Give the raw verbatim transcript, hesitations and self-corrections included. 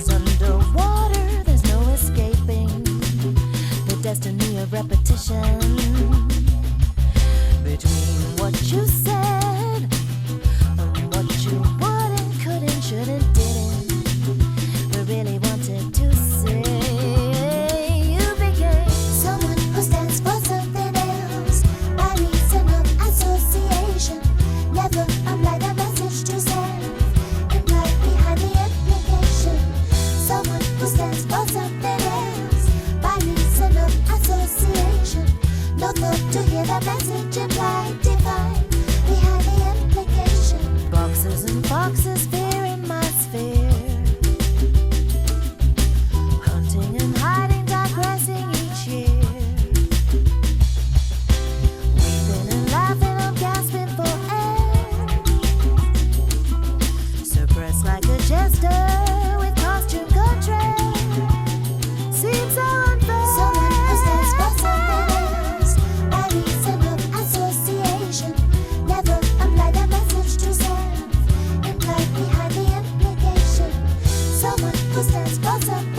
Cause underwater there's no escaping the destiny of repetition. Between what you said and what you wouldn't, couldn't, shouldn't, didn't, but really wanted to say, you became Someone who stands for something else by reason of association. Never apply the message to self, implied behind the implication. Someone who stands for something else by reason of association. No thought to hear the message implied, defined behind the implication. boxes and boxes, fear in my sphere. Hunting and hiding, digressing each year. Weeping and laughing, I'm gasping for air. Suppressed like a jester with costume contrary. Seems so unfair. Someone who stands for something else by reason of association. Never apply the message to self, implied behind the implication. Someone who stands for something